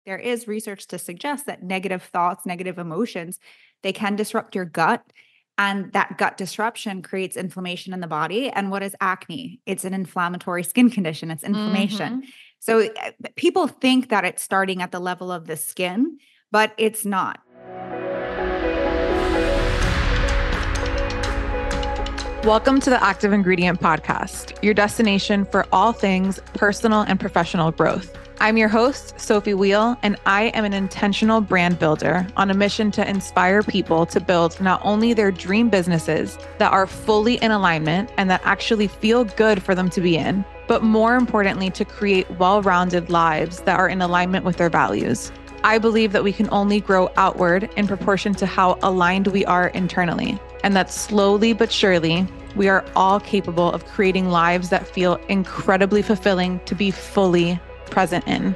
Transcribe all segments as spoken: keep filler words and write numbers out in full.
There is research to suggest that negative thoughts, negative emotions, they can disrupt your gut. And that gut disruption creates inflammation in the body. And what is acne? It's an inflammatory skin condition, it's inflammation. Mm-hmm. So uh, people think that it's starting at the level of the skin, but it's not. Welcome to the Active Ingredient Podcast, your destination for all things personal and professional growth. I'm your host, Sophie Wheel, and I am an intentional brand builder on a mission to inspire people to build not only their dream businesses that are fully in alignment and that actually feel good for them to be in, but more importantly, to create well-rounded lives that are in alignment with their values. I believe that we can only grow outward in proportion to how aligned we are internally, and that slowly but surely, we are all capable of creating lives that feel incredibly fulfilling to be fully present in.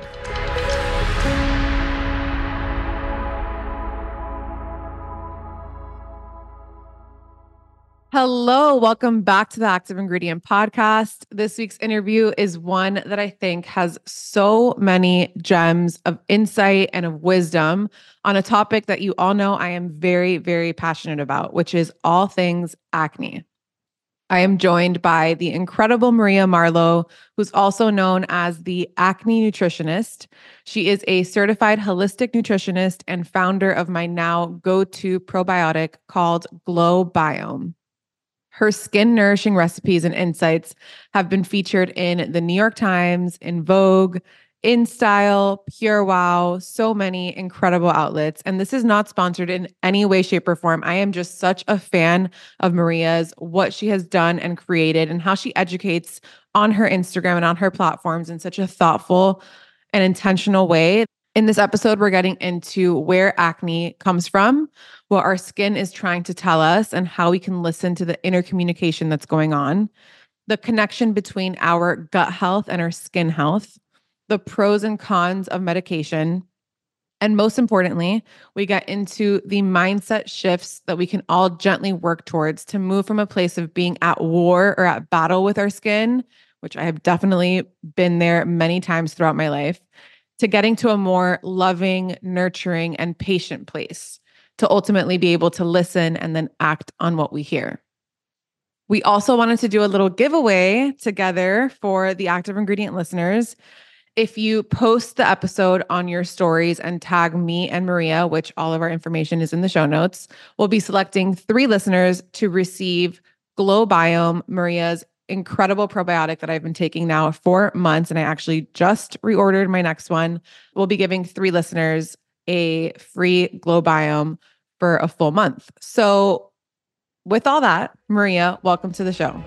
Hello, welcome back to the Active Ingredient Podcast. This week's interview is one that I think has so many gems of insight and of wisdom on a topic that you all know I am very, very passionate about, which is all things acne. I am joined by the incredible Maria Marlowe, who's also known as the Acne Nutritionist. She is a certified holistic nutritionist and founder of my now go-to probiotic called Glow Biome. Her skin nourishing recipes and insights have been featured in the New York Times, in Vogue, InStyle, PureWow, so many incredible outlets. And this is not sponsored in any way, shape, or form. I am just such a fan of Maria's, what she has done and created, and how she educates on her Instagram and on her platforms in such a thoughtful and intentional way. In this episode, we're getting into where acne comes from, what our skin is trying to tell us, and how we can listen to the inner communication that's going on, the connection between our gut health and our skin health, the pros and cons of medication. And most importantly, we get into the mindset shifts that we can all gently work towards to move from a place of being at war or at battle with our skin, which I have definitely been there many times throughout my life, to getting to a more loving, nurturing, and patient place to ultimately be able to listen and then act on what we hear. We also wanted to do a little giveaway together for the Active Ingredient listeners. If you post the episode on your stories and tag me and Maria, which all of our information is in the show notes, we'll be selecting three listeners to receive Glow Biome, Maria's incredible probiotic that I've been taking now for months. And I actually just reordered my next one. We'll be giving three listeners a free Glow Biome for a full month. So with all that, Maria, welcome to the show.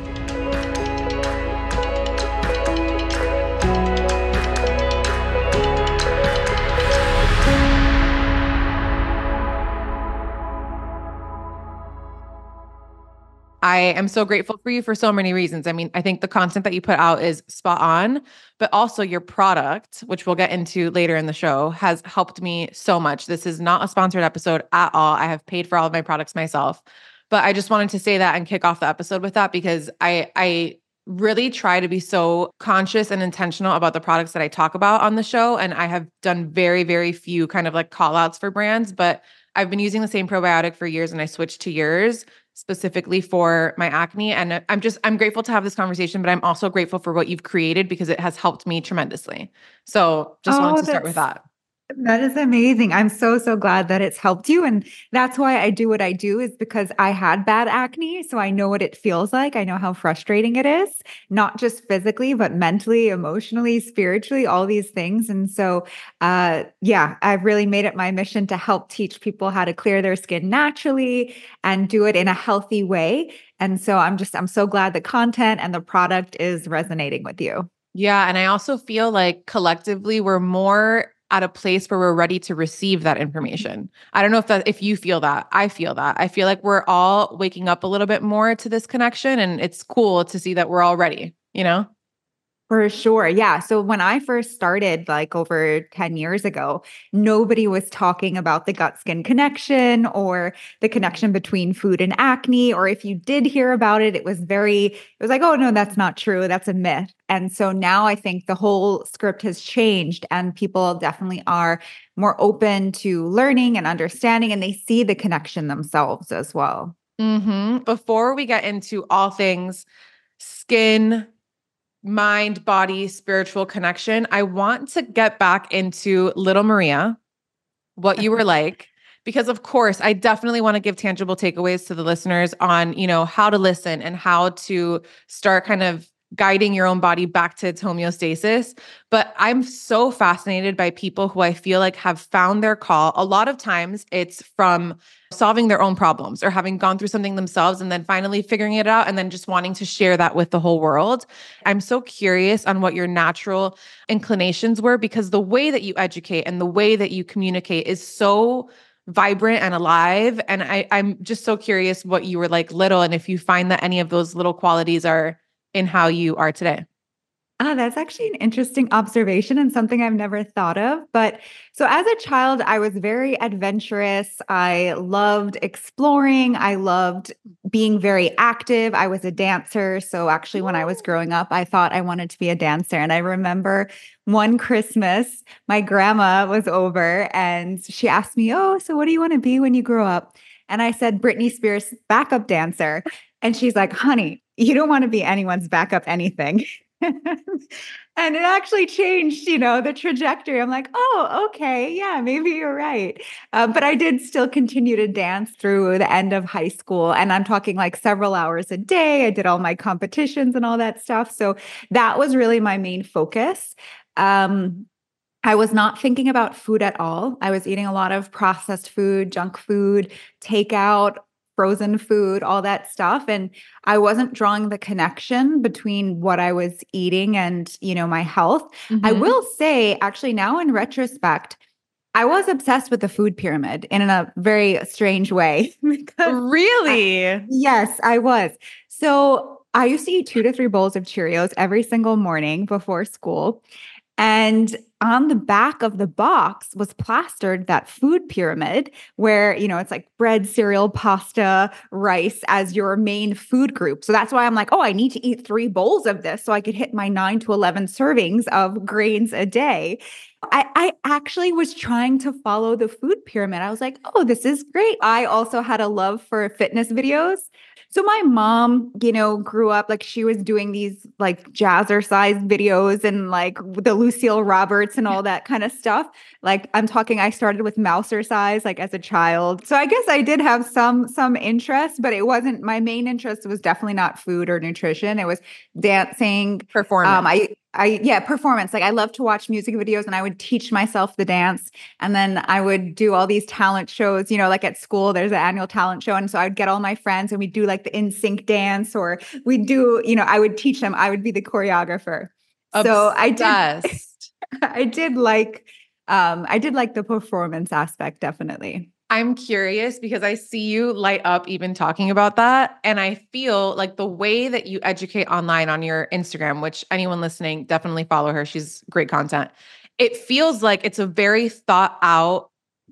I am so grateful for you for so many reasons. I mean, I think the content that you put out is spot on, but also your product, which we'll get into later in the show, has helped me so much. This is not a sponsored episode at all. I have paid for all of my products myself, but I just wanted to say that and kick off the episode with that because I, I really try to be so conscious and intentional about the products that I talk about on the show. And I have done very, very few kind of like call outs for brands, but I've been using the same probiotic for years and I switched to yours specifically for my acne. And I'm just, I'm grateful to have this conversation, but I'm also grateful for what you've created because it has helped me tremendously. So just Oh, wanted to start that's with that. That is amazing. I'm so, so glad that it's helped you. And that's why I do what I do is because I had bad acne. So I know what it feels like. I know how frustrating it is, not just physically, but mentally, emotionally, spiritually, all these things. And so, uh, yeah, I've really made it my mission to help teach people how to clear their skin naturally and do it in a healthy way. And so I'm just, I'm so glad the content and the product is resonating with you. Yeah. And I also feel like collectively we're more at a place where we're ready to receive that information. I don't know if that, if you feel that. I feel that. I feel like we're all waking up a little bit more to this connection, and it's cool to see that we're all ready, you know? For sure. Yeah. So when I first started, like over ten years ago, nobody was talking about the gut skin connection or the connection between food and acne. Or if you did hear about it, it was very, it was like, oh, no, that's not true. That's a myth. And so now I think the whole script has changed and people definitely are more open to learning and understanding, and they see the connection themselves as well. Mm-hmm. Before we get into all things skin, mind, body, spiritual connection, I want to get back into little Maria, what you were like, because of course, I definitely want to give tangible takeaways to the listeners on, you know, how to listen and how to start kind of guiding your own body back to its homeostasis. But I'm so fascinated by people who I feel like have found their call. A lot of times it's from solving their own problems or having gone through something themselves and then finally figuring it out and then just wanting to share that with the whole world. I'm so curious on what your natural inclinations were, because the way that you educate and the way that you communicate is so vibrant and alive. And I, I'm just so curious what you were like little, and if you find that any of those little qualities are in how you are today. Ah, that's actually an interesting observation and something I've never thought of. But so as a child, I was very adventurous. I loved exploring. I loved being very active. I was a dancer. So actually, when I was growing up, I thought I wanted to be a dancer. And I remember one Christmas, my grandma was over and she asked me, oh, so what do you want to be when you grow up? And I said, Britney Spears backup dancer. And she's like, honey, you don't want to be anyone's backup anything. And it actually changed, you know, the trajectory. I'm like, oh, okay, yeah, maybe you're right. Uh, but I did still continue to dance through the end of high school. And I'm talking like several hours a day. I did all my competitions and all that stuff. So that was really my main focus. Um, I was not thinking about food at all. I was eating a lot of processed food, junk food, takeout, frozen food, all that stuff. And I wasn't drawing the connection between what I was eating and, you know, my health. I Mm-hmm. will say, actually, now in retrospect, I was obsessed with the food pyramid in a very strange way because I, Really? yes, I was. So I used to eat two to three bowls of Cheerios every single morning before school. And on the back of the box was plastered that food pyramid where, you know, it's like bread, cereal, pasta, rice as your main food group. So that's why I'm like, oh, I need to eat three bowls of this so I could hit my nine to eleven servings of grains a day. I, I actually was trying to follow the food pyramid. I was like, oh, this is great. I also had a love for fitness videos. So my mom, you know, grew up like she was doing these like jazzercise videos and like the Lucille Roberts and all that kind of stuff. Like I'm talking, I started with Mousercise like as a child. So I guess I did have some some interest, but it wasn't my main interest was definitely not food or nutrition. It was dancing. Um, Performance. I I yeah, performance. Like I love to watch music videos and I would teach myself the dance. And then I would do all these talent shows, you know, like at school, there's an annual talent show. And so I would get all my friends and we'd do like the in sync dance, or we'd do, you know, I would teach them, I would be the choreographer. So I did, Obsessed. I did like, um, I did like the performance aspect, definitely. I'm curious because I see you light up even talking about that. And I feel like the way that you educate online on your Instagram, which anyone listening, definitely follow her. She's great content. It feels like it's a very thought out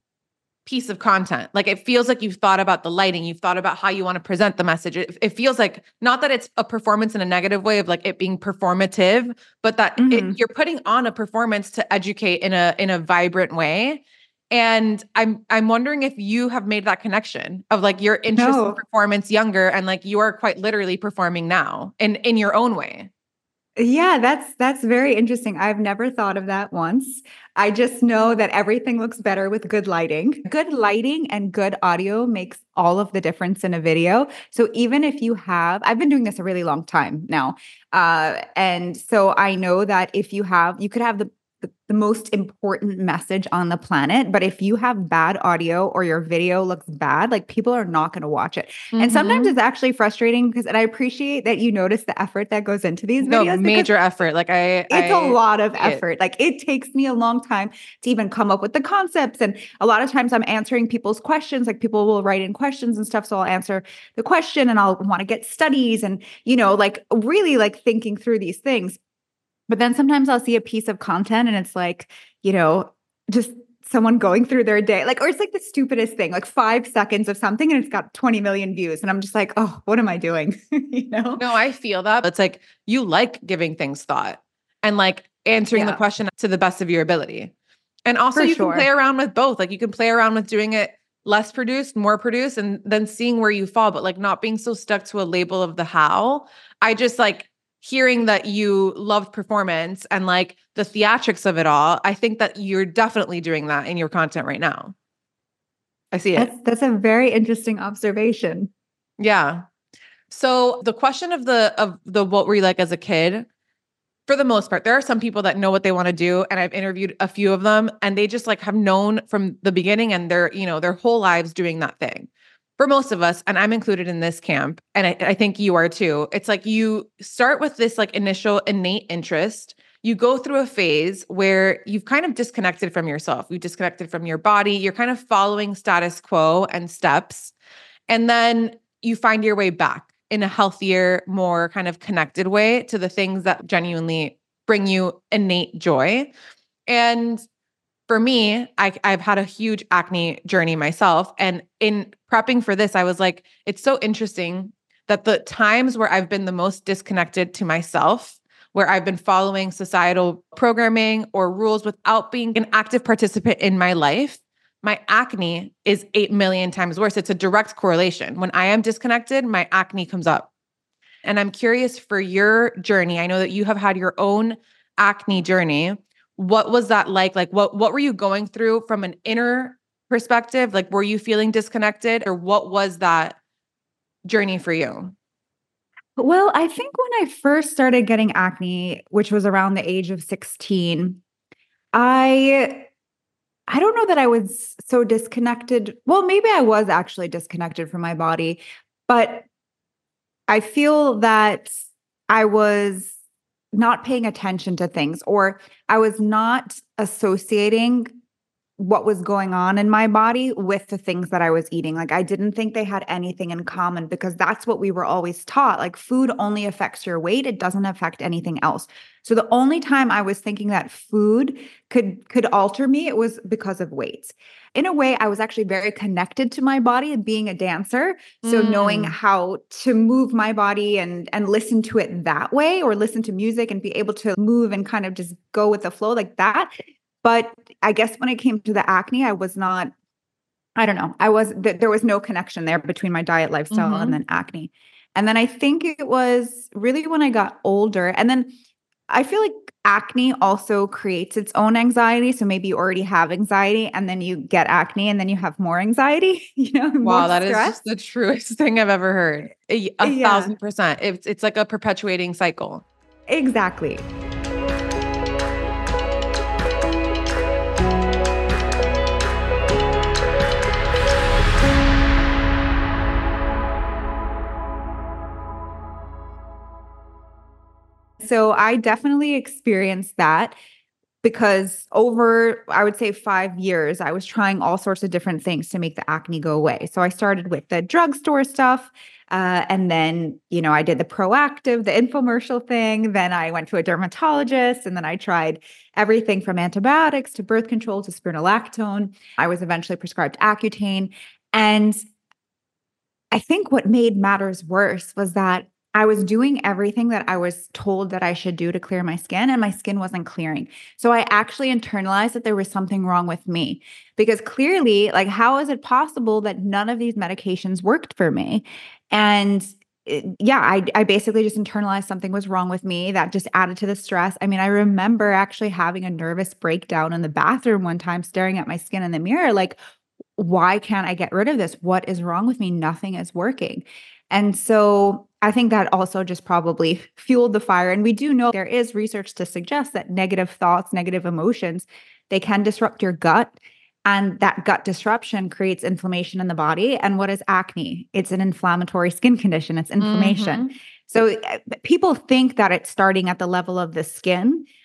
piece of content. Like it feels like you've thought about the lighting, you've thought about how you want to present the message. It, it feels like not that it's a performance in a negative way of like it being performative, but that it, Mhm. you're putting on a performance to educate in a in a vibrant way. And I'm I'm wondering if you have made that connection of like your interest in No. performance younger and like you are quite literally performing now in in your own way. Yeah, that's that's very interesting. I've never thought of that once. I just know that everything looks better with good lighting. Good lighting and good audio makes all of the difference in a video. So even if you have, I've been doing this a really long time now. Uh, and so I know that if you have, you could have the the, the most important message on the planet, but if you have bad audio or your video looks bad, like people are not going to watch it. And sometimes Mm-hmm. it's actually frustrating because, and I appreciate that you notice the effort that goes into these No, videos because major effort. Like I it's a I lot of see it. effort. Like it takes me a long time to even come up with the concepts. And a lot of times I'm answering people's questions. Like people will write in questions and stuff. So I'll answer the question and I'll want to get studies and, you know, like really like thinking through these things. But then sometimes I'll see a piece of content and it's like, you know, just someone going through their day, like, or it's like the stupidest thing, like five seconds of something and it's got twenty million views. And I'm just like, oh, what am I doing? you know? No, I feel that. It's like you like giving things thought and like answering the Yeah, question to the best of your ability. And also for you can play sure. around with both. Like you can play around with doing it less produced, more produced, and then seeing where you fall, but like not being so stuck to a label of the how. I just like hearing that you loved performance and like the theatrics of it all. I think that you're definitely doing that in your content right now. I see it. That's that's a very interesting observation. Yeah. So the question of the of the what were you like as a kid? For the most part, there are some people that know what they want to do, and I've interviewed a few of them, and they just like have known from the beginning, and they're you know their whole lives doing that thing. For most of us, and I'm included in this camp, and I, I think you are too. It's like you start with this like initial innate interest. You go through a phase where you've kind of disconnected from yourself. You've disconnected from your body. You're kind of following status quo and steps, and then you find your way back in a healthier, more kind of connected way to the things that genuinely bring you innate joy. And for me, I, I've had a huge acne journey myself. And in prepping for this, I was like, it's so interesting that the times where I've been the most disconnected to myself, where I've been following societal programming or rules without being an active participant in my life, my acne is eight million times worse. It's a direct correlation. When I am disconnected, my acne comes up. And I'm curious for your journey. I know that you have had your own acne journey. What was that like? Like what, what were you going through from an inner perspective? Like, were you feeling disconnected or what was that journey for you? Well, I think when I first started getting acne, which was around the age of sixteen, I I don't know that I was so disconnected. Well, maybe I was actually disconnected from my body, but I feel that I was not paying attention to things, or I was not associating what was going on in my body with the things that I was eating. Like I didn't think they had anything in common because that's what we were always taught. Like food only affects your weight, it doesn't affect anything else. So the only time I was thinking that food could could alter me, it was because of weight. In a way, I was actually very connected to my body and being a dancer. So knowing Mm, how to move my body and and listen to it that way, or listen to music and be able to move and kind of just go with the flow like that. But I guess when it came to the acne, I was not, I don't know, I was, th- there was no connection there between my diet, lifestyle, and mm-hmm. then acne. And then I think it was really when I got older. And then I feel like acne also creates its own anxiety. So maybe you already have anxiety and then you get acne and then you have more anxiety, you know, more Wow, that is stress. just the truest thing I've ever heard. A, a Yeah, thousand percent. It's it's like a perpetuating cycle. exactly. So I definitely experienced that because over, I would say five years, I was trying all sorts of different things to make the acne go away. So I started with the drugstore stuff. Uh, and then, you know, I did the Proactive, the infomercial thing. Then I went to a dermatologist and then I tried everything from antibiotics to birth control to spironolactone. I was eventually prescribed Accutane. And I think what made matters worse was that I was doing everything that I was told that I should do to clear my skin, and my skin wasn't clearing. So I actually internalized that there was something wrong with me because clearly, like, how is it possible that none of these medications worked for me? And it- yeah, I, I basically just internalized something was wrong with me that just added to the stress. I mean, I remember actually having a nervous breakdown in the bathroom one time, staring at my skin in the mirror, like, why can't I get rid of this? What is wrong with me? Nothing is working. And so I think that also just probably fueled the fire. And we do know there is research to suggest that negative thoughts, negative emotions, they can disrupt your gut. And that gut disruption creates inflammation in the body. And what is acne? It's an inflammatory skin condition, it's inflammation. Mm-hmm. So uh, people think that it's starting at the level of the skin,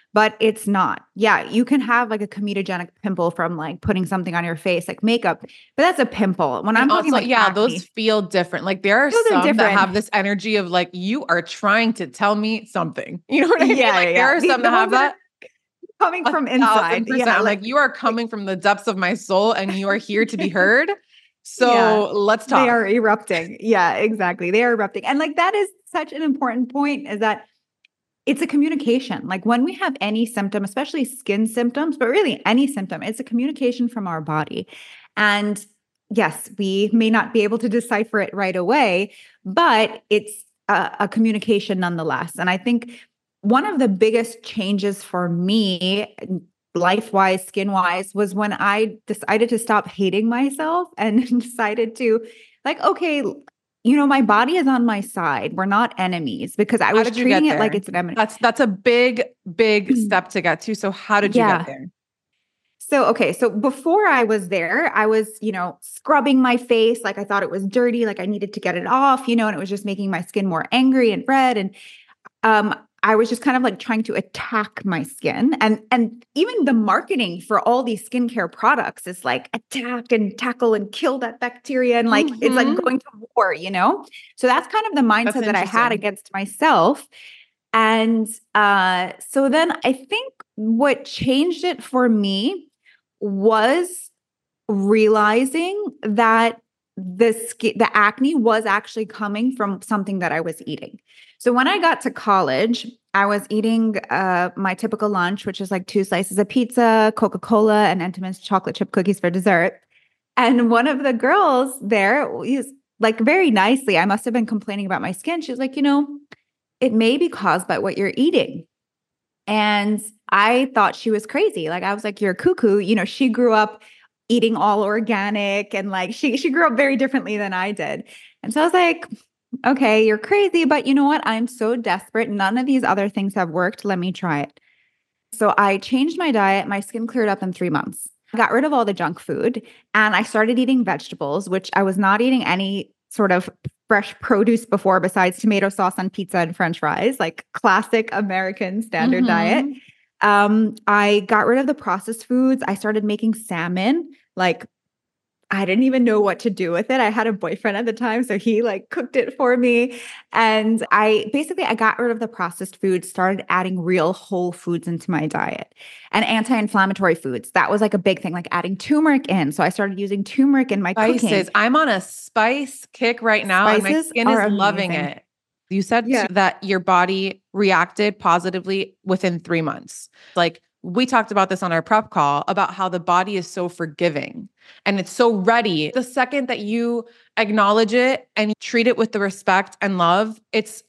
but it's not. Yeah, you can have like a comedogenic pimple from like putting something on your face, like makeup, but that's a pimple. When And I'm talking also, like yeah, those acne, feel different. Like there are those are some that different. have this energy of like, you are trying to tell me something. You know what I mean? Yeah, Like yeah, there yeah. are The, some the that ones have that are that. coming A from thousand inside. percent. Yeah, I'm like, like, you are like coming from the depths of my soul and you are here to be heard. yeah, So let's they talk. are erupting. Yeah, exactly. They are erupting. And like that is such an important point is that it's a communication. Like when we have any symptom, especially skin symptoms, but really any symptom, it's a communication from our body. And yes, we may not be able to decipher it right away, but it's a, a communication nonetheless. And I think one of the biggest changes for me, life wise, skin wise, was when I decided to stop hating myself and decided to, like, okay, you know, my body is on my side. We're not enemies because I How was did you treating get it like there? it's an enemy. That's that's a big, big step to get to. So how did you get Yeah. there? So, okay. So before I was there, I was, you know, scrubbing my face like I thought it was dirty, like I needed to get it off, you know, and it was just making my skin more angry and red. And um, I was just kind of like trying to attack my skin. And and even the marketing for all these skincare products is like attack and tackle and kill that bacteria. And like it's like Mhm. going to war, you know? So that's kind of the That's mindset that I had interesting. against myself. And uh, so then I think what changed it for me was realizing that the ski- the acne was actually coming from something that I was eating. So when I got to college, I was eating uh, my typical lunch, which is like two slices of pizza, Coca-Cola, and Entenmann's chocolate chip cookies for dessert. And one of the girls there was like very nicely, I must have been complaining about my skin. She's like, you know, it may be caused by what you're eating. And I thought she was crazy. Like I was like, you're cuckoo. You know, she grew up eating all organic and like she she grew up very differently than I did. And so I was like, okay, you're crazy, but you know what? I'm so desperate. None of these other things have worked. Let me try it. So I changed my diet. My skin cleared up in three months. I got rid of all the junk food and I started eating vegetables, which I was not eating any sort of fresh produce before besides tomato sauce on pizza and french fries, like classic American standard diet. Mhm. Um, I got rid of the processed foods. I started making salmon, like I didn't even know what to do with it. I had a boyfriend at the time, so he like cooked it for me. And I basically I got rid of the processed foods, started adding real whole foods into my diet and anti-inflammatory foods. That was like a big thing, like adding turmeric in. So I started using turmeric in my Spices. cooking. I'm on a spice kick right now and my Spices skin are is loving amazing. it. You said Yeah. too that your body reacted positively within three months. Like we talked about this on our prep call about how the body is so forgiving and it's so ready. The second that you acknowledge it and you treat it with the respect and love, it's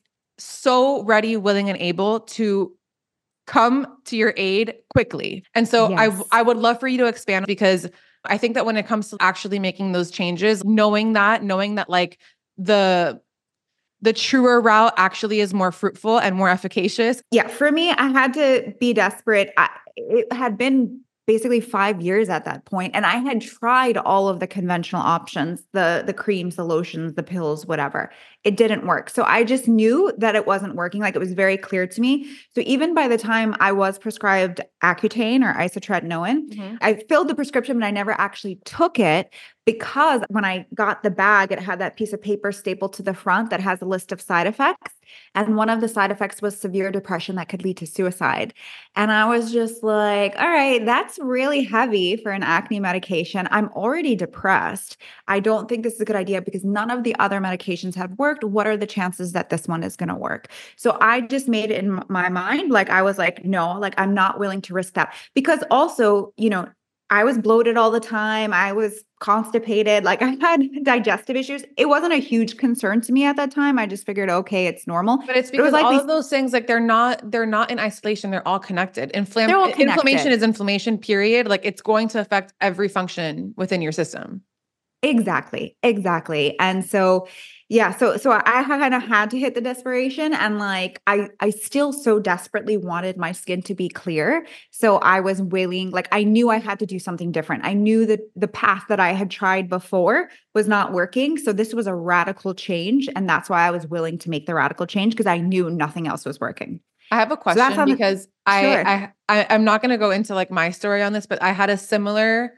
so ready, willing, and able to come to your aid quickly. And so I Yes. I would love for you to expand because I think that when it comes to actually making those changes, knowing that, knowing that like the the truer route actually is more fruitful and more efficacious. Yeah, for me, I had to be desperate. I, it had been basically five years at that point, and I had tried all of the conventional options, the the creams, the lotions, the pills, whatever. It didn't work. So I just knew that it wasn't working. Like it was very clear to me. So even by the time I was prescribed Accutane or isotretinoin, Mhm. I filled the prescription, but I never actually took it because when I got the bag, it had that piece of paper stapled to the front that has a list of side effects. And one of the side effects was severe depression that could lead to suicide. And I was just like, all right, that's really heavy for an acne medication. I'm already depressed. I don't think this is a good idea because none of the other medications have worked. What are the chances that this one is going to work? So I just made it in my mind. Like, I was like, no, like, I'm not willing to risk that. Because also, you know, I was bloated all the time. I was constipated. Like I had digestive issues. It wasn't a huge concern to me at that time. I just figured, okay, it's normal. But it's But it was because like all these, of those things, like they're not, they're not in isolation. They're all connected. Inflam- they're all inflammation connected. is inflammation, period. Like it's going to affect every function within your system. Exactly. Exactly. And so, yeah, so so I kind of had to hit the desperation and like I I still so desperately wanted my skin to be clear. So I was willing, like I knew I had to do something different. I knew that the path that I had tried before was not working. So this was a radical change and that's why I was willing to make the radical change because I knew nothing else was working. I have a So that's question on the, because I, sure. I, I I'm not going to go into like my story on this, but I had a similar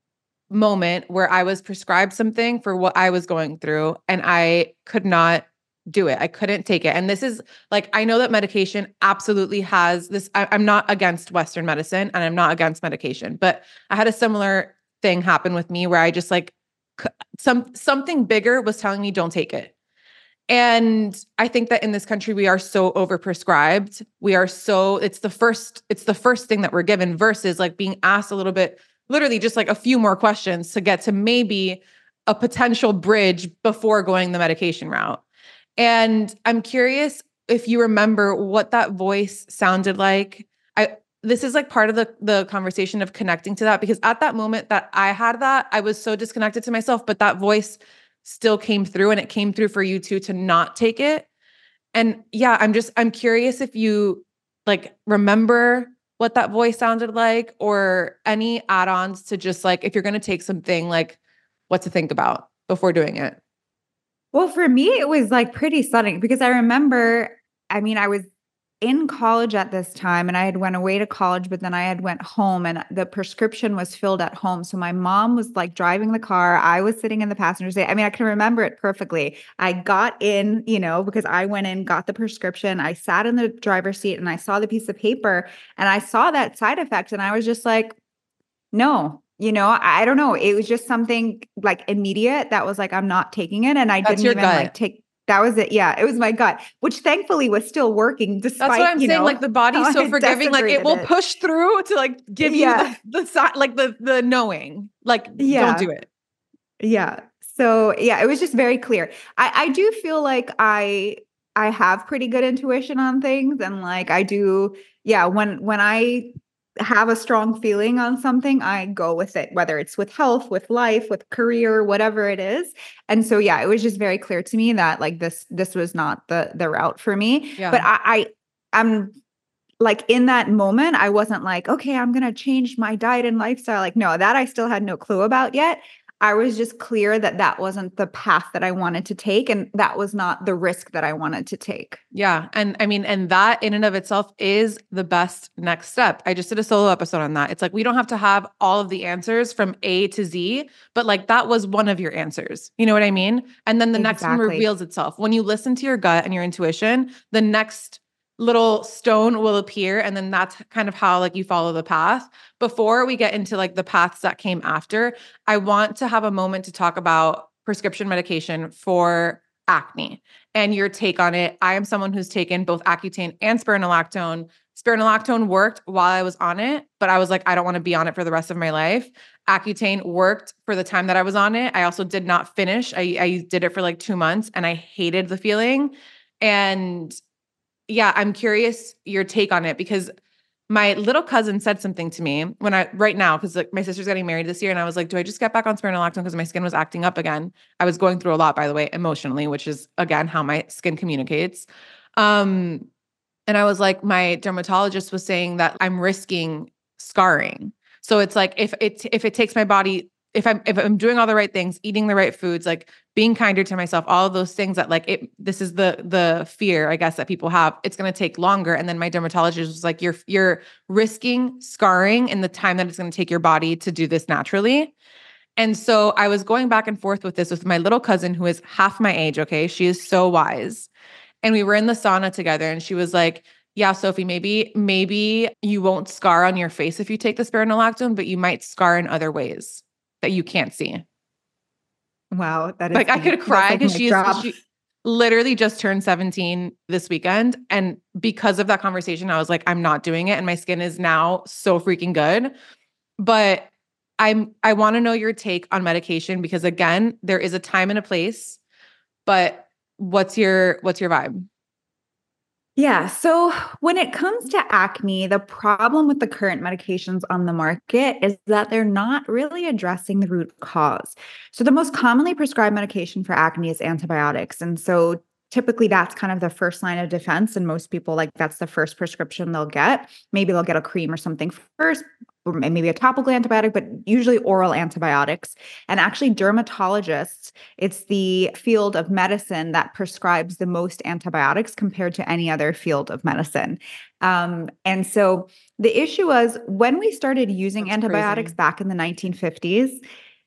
moment where I was prescribed something for what I was going through and I could not do it. I couldn't take it. And this is like, I know that medication absolutely has this. I, I'm not against Western medicine and I'm not against medication, but I had a similar thing happen with me where I just like c- some, something bigger was telling me don't take it. And I think that in this country, we are so overprescribed. We are so, it's the first, it's the first thing that we're given versus like being asked a little bit, literally just like a few more questions to get to maybe a potential bridge before going the medication route. And I'm curious if you remember what that voice sounded like. I, this is like part of the, the conversation of connecting to that, because at that moment that I had that, I was so disconnected to myself, but that voice still came through, and it came through for you too, to not take it. And yeah, I'm just, I'm curious if you like remember what that voice sounded like, or any add-ons to just like, if you're going to take something, like what to think about before doing it. Well, for me, it was like pretty stunning because I remember, I mean, I was in college at this time and I had went away to college, but then I had went home and the prescription was filled at home. So my mom was like driving the car. I was sitting in the passenger seat. I mean, I can remember it perfectly. I got in, you know, because I went in, got the prescription. I sat in the driver's seat and I saw the piece of paper and I saw that side effect and I was just like, no, you know, I, I don't know. It was just something like immediate that was like, I'm not taking it. And I That's didn't your even like gut. take, that was it. Yeah, it was my gut, which thankfully was still working That's what despite, I'm you saying. know, Like the how body's I so had forgiving. Like it desecrated will it. push through to like give you Yeah. the the si- like the the knowing. Like don't Yeah. do it. Yeah. So yeah, it was just very clear. I, I do feel like I I have pretty good intuition on things and like I do, yeah, when when I have a strong feeling on something, I go with it, whether it's with health, with life, with career, whatever it is. And so yeah, it was just very clear to me that like this this was not the the route for me. But Yeah. I, I I'm like in that moment, I wasn't like, okay, I'm going to change my diet and lifestyle. Like, no, that I still had no clue about yet. I was just clear that that wasn't the path that I wanted to take. And that was not the risk that I wanted to take. Yeah. And I mean, and that in and of itself is the best next step. I just did a solo episode on that. It's like, we don't have to have all of the answers from A to Z, but like that was one of your answers. You know what I mean? And then the next one Exactly. reveals itself. When you listen to your gut and your intuition, the next little stone will appear. And then that's kind of how like you follow the path. Before we get into like the paths that came after, I want to have a moment to talk about prescription medication for acne and your take on it. I am someone who's taken both Accutane and spironolactone. Spironolactone worked while I was on it, but I was like, I don't want to be on it for the rest of my life. Accutane worked for the time that I was on it. I also did not finish. I, I did it for like two months and I hated the feeling. And yeah, I'm curious your take on it, because my little cousin said something to me when I, right now, because like my sister's getting married this year. And I was like, do I just get back on spironolactone because my skin was acting up again? I was going through a lot, by the way, emotionally, which is again, how my skin communicates. Um, and I was like, my dermatologist was saying that I'm risking scarring. So it's like, if it, if it takes my body, if I'm, if I'm doing all the right things, eating the right foods, like being kinder to myself, all of those things that like it, this is the, the fear, I guess, that people have, it's going to take longer. And then my dermatologist was like, you're, you're risking scarring in the time that it's going to take your body to do this naturally. And so I was going back and forth with this with my little cousin, who is half my age. Okay. She is so wise. And we were in the sauna together and she was like, yeah, Sophie, maybe, maybe you won't scar on your face if you take the spironolactone, but you might scar in other ways that you can't see. Wow. That is Like I deep. could That's cry like because mic she is, drop. she literally just turned seventeen this weekend. And because of that conversation, I was like, I'm not doing it. And my skin is now so freaking good. But I'm, I want to know your take on medication, because again, there is a time and a place, but what's your, what's your vibe? Yeah. So when it comes to acne, the problem with the current medications on the market is that they're not really addressing the root cause. So the most commonly prescribed medication for acne is antibiotics. And so typically that's kind of the first line of defense. And most people, like, that's the first prescription they'll get. Maybe they'll get a cream or something first, or maybe a topical antibiotic, but usually oral antibiotics. And actually dermatologists, it's the field of medicine that prescribes the most antibiotics compared to any other field of medicine. Um, and so the issue was when we started using That's antibiotics crazy. back in the nineteen fifties,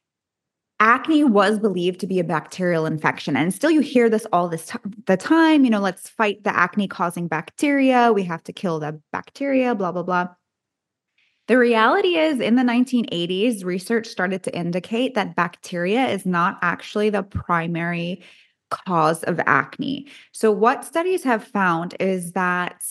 acne was believed to be a bacterial infection. And still you hear this all this t- the time, you know, let's fight the acne causing bacteria. We have to kill the bacteria, blah, blah, blah. The reality is in the nineteen eighties, research started to indicate that bacteria is not actually the primary cause of acne. So what studies have found is that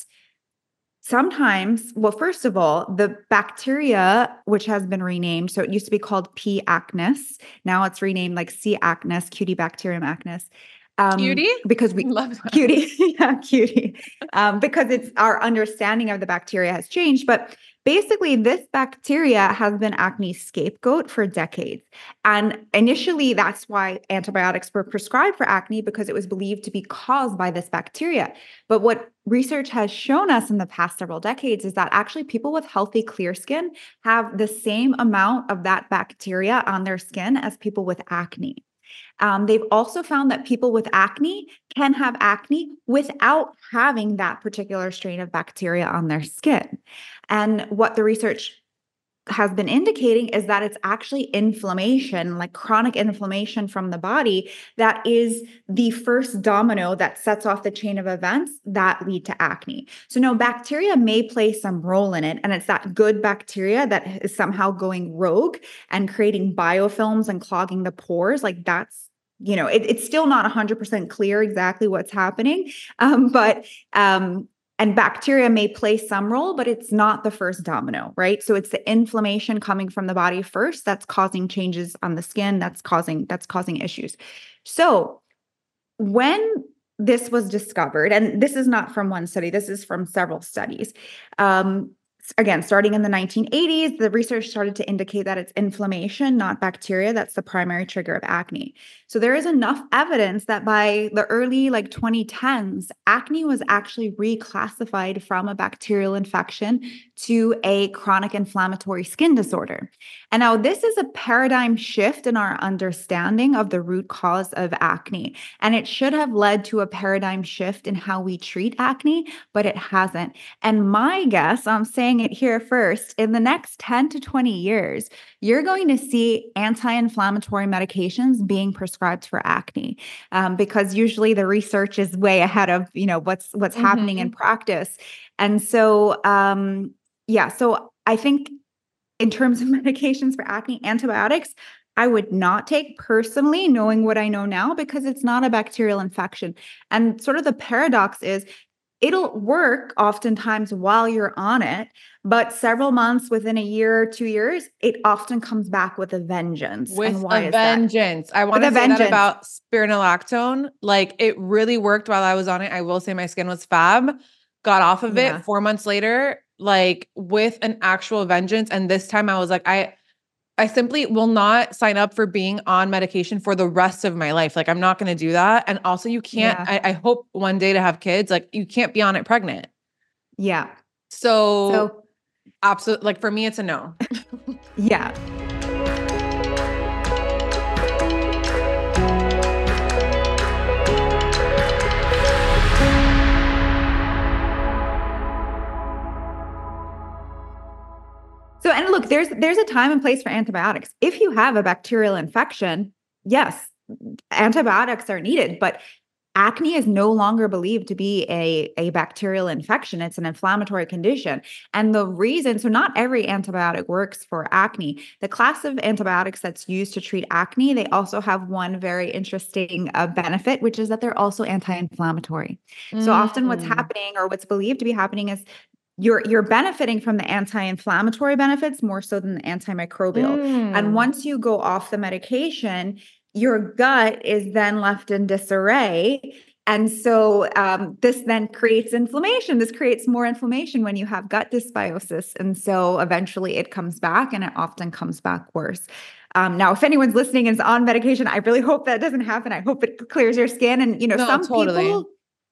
sometimes, well, first of all, the bacteria, which has been renamed, so it used to be called P. acnes. Now it's renamed like C. acnes, Cutibacterium acnes. Um, Cutie? because we Love that. cutie, yeah, cutie. Um, because it's our understanding of the bacteria has changed. But basically, this bacteria has been acne's scapegoat for decades. And initially, that's why antibiotics were prescribed for acne because it was believed to be caused by this bacteria. But what research has shown us in the past several decades is that actually people with healthy, clear skin have the same amount of that bacteria on their skin as people with acne. Um, they've also found that people with acne can have acne without having that particular strain of bacteria on their skin. And what the research has been indicating is that it's actually inflammation, like chronic inflammation from the body, that is the first domino that sets off the chain of events that lead to acne. So, no, bacteria may play some role in it, and it's that good bacteria that is somehow going rogue and creating biofilms and clogging the pores. Like that's you know, it, it's still not one hundred percent clear exactly what's happening, um, but um, and bacteria may play some role, but it's not the first domino, right? So it's the inflammation coming from the body first that's causing changes on the skin, that's causing that's causing issues. So when this was discovered, and this is not from one study, this is from several studies. Um, Again, starting in the nineteen eighties, the research started to indicate that it's inflammation, not bacteria, that's the primary trigger of acne. So there is enough evidence that by the early like twenty tens, acne was actually reclassified from a bacterial infection to a chronic inflammatory skin disorder. And now this is a paradigm shift in our understanding of the root cause of acne. And it should have led to a paradigm shift in how we treat acne, but it hasn't. And my guess, I'm saying it here first, in the next ten to twenty years, you're going to see anti-inflammatory medications being prescribed for acne, um, because usually the research is way ahead of you know what's what's mm-hmm. happening in practice. And so, um, yeah, so I think in terms of medications for acne, antibiotics, I would not take personally, knowing what I know now, because it's not a bacterial infection. And sort of the paradox is it'll work oftentimes while you're on it, but several months, within a year or two years, it often comes back with a vengeance. With and why a is that? vengeance. I want to say vengeance. that about spironolactone. Like it really worked while I was on it. I will say my skin was fab. Got off of Yeah. it four months later, like with an actual vengeance. And this time I was like, I, I simply will not sign up for being on medication for the rest of my life. Like I'm not going to do that. And also you can't, Yeah. I, I hope one day to have kids, like you can't be on it pregnant. Yeah. So, So absolutely. Like for me, it's a no. Yeah. So, and look, there's there's a time and place for antibiotics. If you have a bacterial infection, yes, antibiotics are needed, but acne is no longer believed to be a, a bacterial infection. It's an inflammatory condition. And the reason, so not every antibiotic works for acne. The class of antibiotics that's used to treat acne, they also have one very interesting uh, benefit, which is that they're also anti-inflammatory. Mm. So often what's happening, or what's believed to be happening, is You're, you're benefiting from the anti-inflammatory benefits more so than the antimicrobial. Mm. And once you go off the medication, your gut is then left in disarray. And so um, this then creates inflammation. This creates more inflammation when you have gut dysbiosis. And so eventually it comes back, and it often comes back worse. Um, now, if anyone's listening and is on medication, I really hope that doesn't happen. I hope it clears your skin. And, you know, no, some totally. people...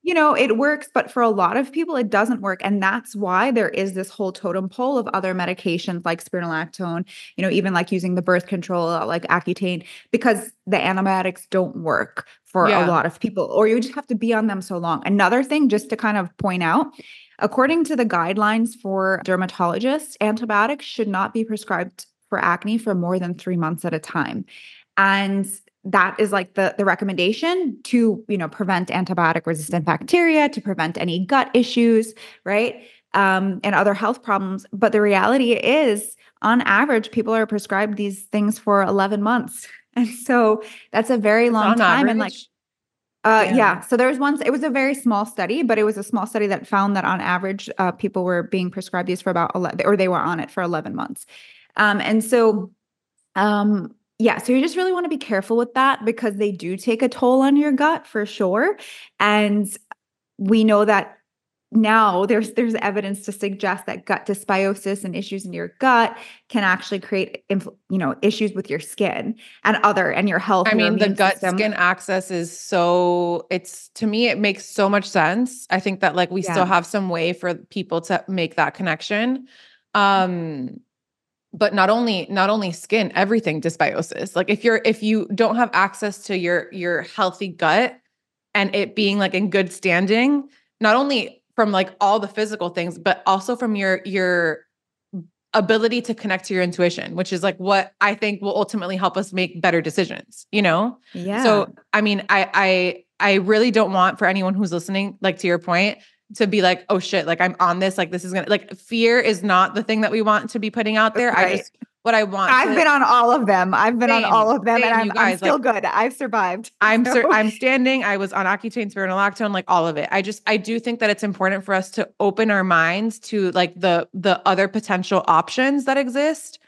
you know, it works, but for a lot of people, it doesn't work. And that's why there is this whole totem pole of other medications like spironolactone, you know, even like using the birth control, uh, like Accutane, because the antibiotics don't work for a Yeah. lot of people, or you just have to be on them so long. Another thing, just to kind of point out, according to the guidelines for dermatologists, antibiotics should not be prescribed for acne for more than three months at a time. And that is like the, the recommendation to, you know, prevent antibiotic resistant bacteria, to prevent any gut issues, right? Um, and other health problems. But the reality is, on average, people are prescribed these things for eleven months. And so that's a very long On time. And like, average. uh, Damn. yeah. So there was one, it was a very small study, but it was a small study that found that on average, uh, people were being prescribed these for about eleven, or they were on it for eleven months. Um, and so, um, yeah, so you just really want to be careful with that because they do take a toll on your gut for sure. And we know that now there's there's evidence to suggest that gut dysbiosis and issues in your gut can actually create inf- you know issues with your skin and other and your health, I your mean, the immune gut system. skin axis is so, it's to me, it makes so much sense. I think that like we still Yeah. have some way for people to make that connection. Um, but not only, not only skin, everything dysbiosis. Like if you're, if you don't have access to your, your healthy gut and it being like in good standing, not only from like all the physical things, but also from your, your ability to connect to your intuition, which is like what I think will ultimately help us make better decisions, you know? Yeah. So, I mean, I, I, I really don't want for anyone who's listening, like to your point, to be like, oh shit, like I'm on this, like this is gonna, like fear is not the thing that we want to be putting out there. I Right. just, what I want I've to, been on all of them. I've been on all same, of them and same, I'm you I'm guys, still like good. I've survived. I'm So cer- I'm standing. I was on Accutane, spironolactone, like all of it. I just I do think that it's important for us to open our minds to like the the other potential options that exist.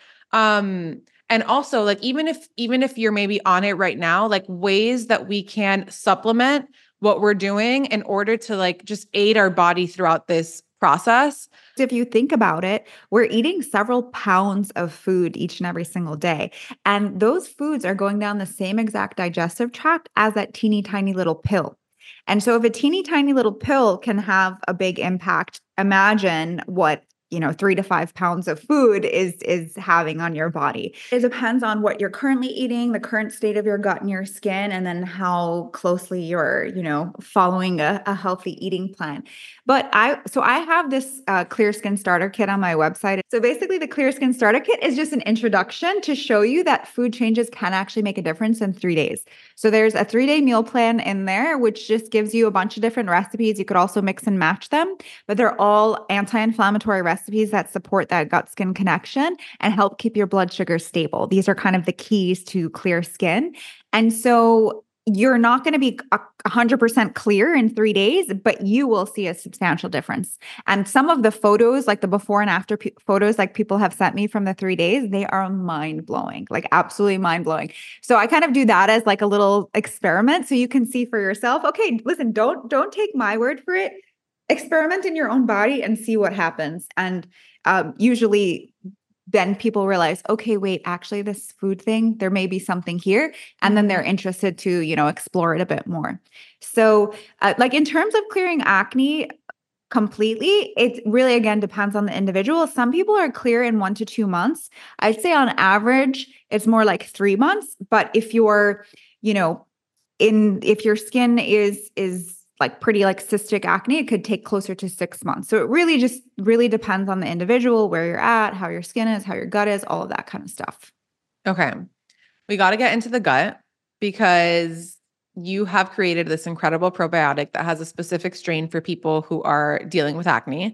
Um, and also like even if even if you're maybe on it right now, like ways that we can supplement what we're doing in order to like just aid our body throughout this process. if you think about it, we're eating several pounds of food each and every single day. And those foods are going down the same exact digestive tract as that teeny tiny little pill. And so if a teeny tiny little pill can have a big impact, imagine what you know three to five pounds of food is is having on your body. It depends on what you're currently eating, the current state of your gut and your skin, and then how closely you're you know following a, a healthy eating plan. But I, so I have this uh, Clear Skin Starter Kit on my website. So basically, the Clear Skin Starter Kit is just an introduction to show you that food changes can actually make a difference in three days. So there's a three day meal plan in there, which just gives you a bunch of different recipes. You could also mix and match them, but they're all anti inflammatory recipes that support that gut skin connection and help keep your blood sugar stable. These are kind of the keys to clear skin. And so you're not going to be one hundred percent clear in three days, but you will see a substantial difference. And some of the photos, like the before and after p- photos, like people have sent me from the three days, they are mind blowing, like absolutely mind blowing. So I kind of do that as like a little experiment so you can see for yourself. Okay, listen, don't don't take my word for it. Experiment in your own body and see what happens. And um, usually then people realize, okay, wait, actually this food thing, there may be something here. And then they're interested to, you know, explore it a bit more. So uh, like in terms of clearing acne completely, it really, again, depends on the individual. Some people are clear in one to two months. I'd say on average, it's more like three months. But if you're, you know, in, if your skin is, is, like pretty like cystic acne, it could take closer to six months. So it really just really depends on the individual, where you're at, how your skin is, how your gut is, all of that kind of stuff. Okay. We got to get into the gut because you have created this incredible probiotic that has a specific strain for people who are dealing with acne.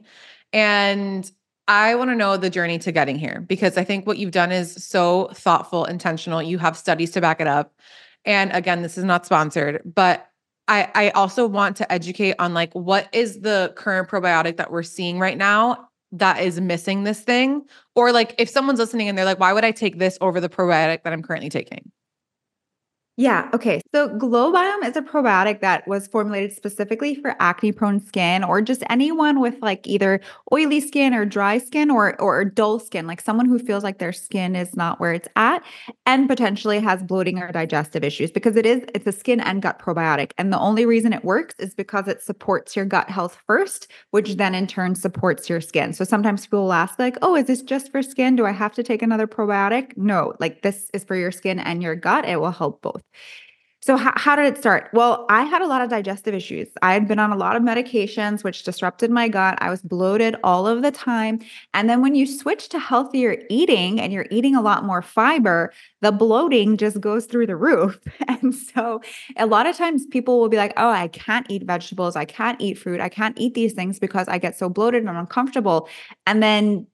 And I want to know the journey to getting here because I think what you've done is so thoughtful, intentional. You have studies to back it up. And again, this is not sponsored, but I, I also want to educate on like what is the current probiotic that we're seeing right now that is missing this thing? Or like if someone's listening and they're like, why would I take this over the probiotic that I'm currently taking? Yeah. Okay. So Glowbiome is a probiotic that was formulated specifically for acne prone skin or just anyone with like either oily skin or dry skin or or dull skin, like someone who feels like their skin is not where it's at and potentially has bloating or digestive issues because it is it's a skin and gut probiotic. And the only reason it works is because it supports your gut health first, which then in turn supports your skin. So sometimes people will ask like, "Oh, is this just for skin? Do I have to take another probiotic?" No, like this is for your skin and your gut. It will help both. So how, how did it start? Well, I had a lot of digestive issues. I had been on a lot of medications, which disrupted my gut. I was bloated all of the time. And then when you switch to healthier eating and you're eating a lot more fiber, the bloating just goes through the roof. And so a lot of times people will be like, oh, I can't eat vegetables. I can't eat fruit. I can't eat these things because I get so bloated and uncomfortable. And then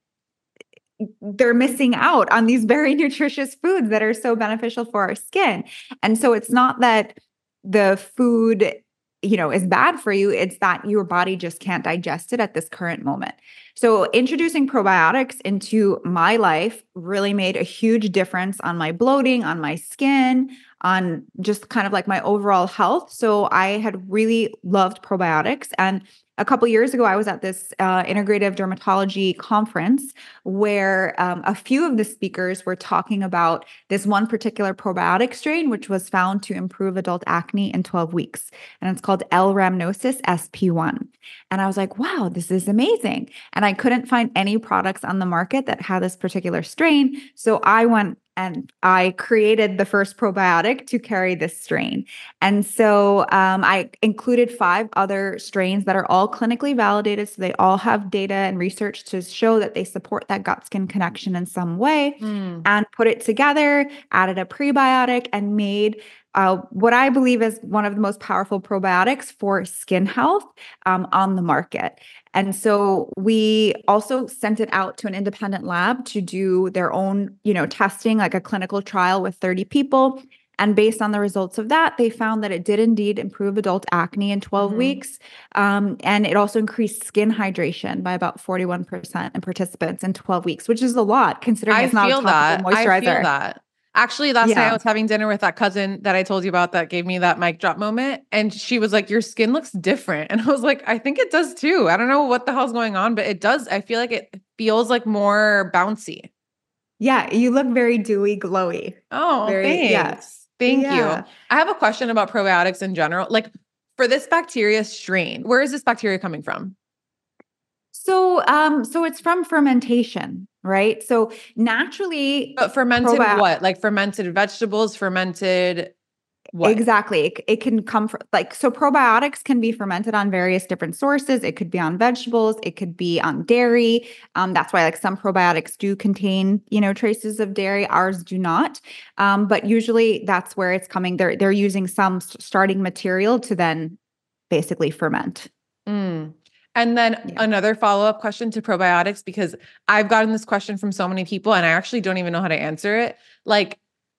they're missing out on these very nutritious foods that are so beneficial for our skin. And so it's not that the food, you know, is bad for you, it's that your body just can't digest it at this current moment. So introducing probiotics into my life really made a huge difference on my bloating, on my skin, on just kind of like my overall health. So I had really loved probiotics. And a couple years ago, I was at this uh, integrative dermatology conference where um, a few of the speakers were talking about this one particular probiotic strain, which was found to improve adult acne in twelve weeks. And it's called L-rhamnosus S P one. And I was like, wow, this is amazing. And I couldn't find any products on the market that had this particular strain. So I went and I created the first probiotic to carry this strain. And so um, I included five other strains that are all clinically validated. So they all have data and research to show that they support that gut skin connection in some way, Mm. and put it together, added a prebiotic, and made uh, what I believe is one of the most powerful probiotics for skin health um, on the market. And so we also sent it out to an independent lab to do their own, you know, testing, like a clinical trial with thirty people. And based on the results of that, they found that it did indeed improve adult acne in twelve Mhm. weeks. Um, and it also increased skin hydration by about forty-one percent in participants in twelve weeks, which is a lot considering I it's not a feel topical that. I feel moisturizer. that. Actually, last night I Yeah. was having dinner with that cousin that I told you about that gave me that mic drop moment. And she was like, your skin looks different. And I was like, I think it does too. I don't know what the hell's going on, but it does. I feel like it feels like more bouncy. Yeah. You look very dewy, glowy. Oh, Very, yeah. thanks. Thank you. Yeah. I have a question about probiotics in general. Like for this bacteria strain, where is this bacteria coming from? So, um, so it's from fermentation, right? So naturally, But fermented probiotics. what? Like fermented vegetables, fermented what? Exactly. It, it can come from like, so probiotics can be fermented on various different sources. It could be on vegetables, it could be on dairy. Um, that's why like some probiotics do contain, you know, traces of dairy. Ours do not. Um, but usually that's where it's coming. They're they're using some s- starting material to then basically ferment. Mm. And then Yeah. another follow-up question to probiotics, because I've gotten this question from so many people and I actually don't even know how to answer it. Like,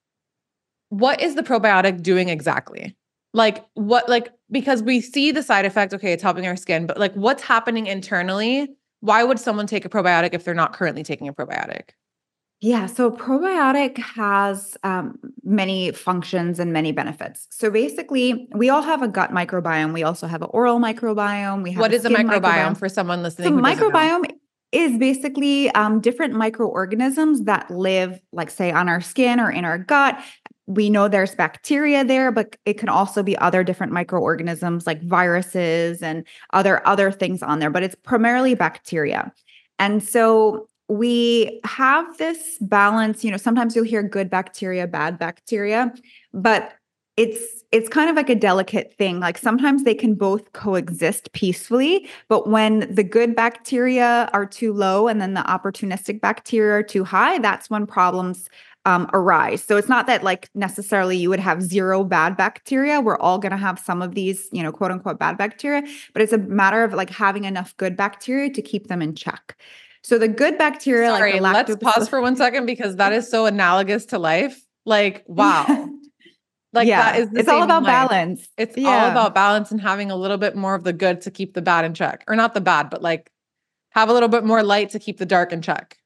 what is the probiotic doing exactly? Like, what, like, because we see the side effect, okay, it's helping our skin, but like, what's happening internally? Why would someone take a probiotic if they're not currently taking a probiotic? Yeah, so probiotic has um, many functions and many benefits. So basically, we all have a gut microbiome. We also have an oral microbiome. We have What a is a skin microbiome microbiome. for someone So listening who doesn't know? microbiome is basically um, different microorganisms that live, like say, on our skin or in our gut. We know there's bacteria there, but it can also be other different microorganisms like viruses and other other things on there. But it's primarily bacteria, and so we have this balance. You know, sometimes you'll hear good bacteria, bad bacteria, but it's it's kind of like a delicate thing. Like sometimes they can both coexist peacefully, but when the good bacteria are too low and then the opportunistic bacteria are too high, that's when problems um, arise. So it's not that like necessarily you would have zero bad bacteria. We're all going to have some of these, you know, quote unquote bad bacteria, but it's a matter of like having enough good bacteria to keep them in check. So the good bacteria, like the Sorry, let's pause lactobacillus. for one second because that is so analogous to life. Like, wow. Like that Yeah, is the it's all same in about life. balance. It's all Yeah. about balance and having a little bit more of the good to keep the bad in check. Or not the bad, but like have a little bit more light to keep the dark in check.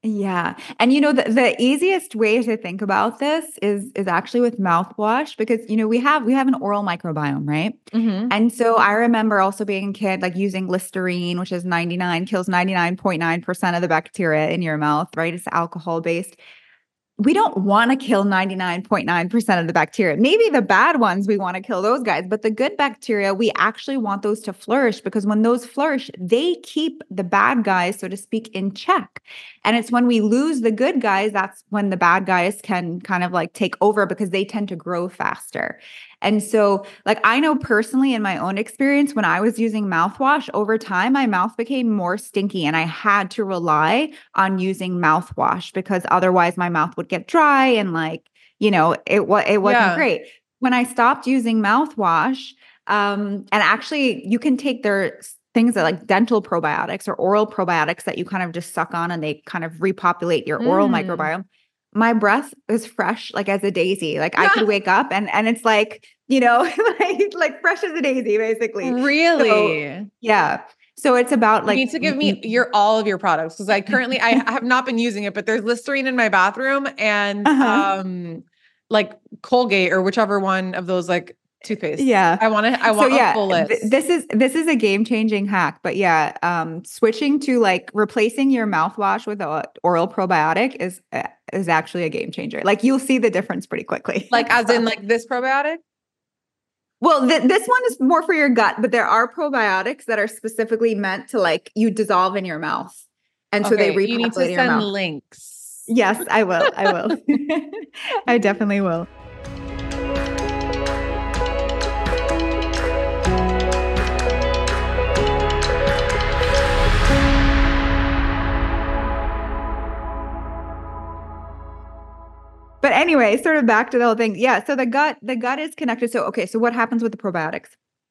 Yeah. And you know, the, the easiest way to think about this is is actually with mouthwash because you know, we have we have an oral microbiome, right? Hmm. And so I remember also being a kid like using Listerine, which is ninety-nine, kills ninety-nine point nine percent of the bacteria in your mouth, right? It's alcohol based. We don't want to kill ninety-nine point nine percent of the bacteria. Maybe the bad ones, we want to kill those guys, but the good bacteria, we actually want those to flourish because when those flourish, they keep the bad guys, so to speak, in check. And it's when we lose the good guys, that's when the bad guys can kind of like take over because they tend to grow faster. And so, like, I know personally in my own experience, when I was using mouthwash over time, my mouth became more stinky and I had to rely on using mouthwash because otherwise my mouth would get dry and like, you know, it was it wasn't Yeah. great. When I stopped using mouthwash, um, and actually you can take their s- things that like dental probiotics or oral probiotics that you kind of just suck on and they kind of repopulate your oral Mm. microbiome. My breath is fresh like as a daisy. Like I could Yeah. wake up and and it's like, you know, like like fresh as a daisy, basically. So Really? yeah. So it's about You like need to give m- me m- your all of your products because I currently I have not been using it, but there's Listerine in my bathroom and uh-huh. um like Colgate or whichever one of those like toothpaste. Yeah. I want to I So want a yeah, full th- list. this is this is a game-changing hack. But yeah, um switching to like replacing your mouthwash with a oral probiotic is uh, is actually a game changer. Like you'll see the difference pretty quickly. Like as So in like this probiotic? well, th- this one is more for your gut, but there are probiotics that are specifically meant to like you dissolve in your mouth. And so they Okay, you need to repopulate in your send mouth. links. Yes, I will. I will. I definitely will. But anyway, sort of back to the whole thing. Yeah, so the gut the gut is connected. So okay, so what happens with the probiotics?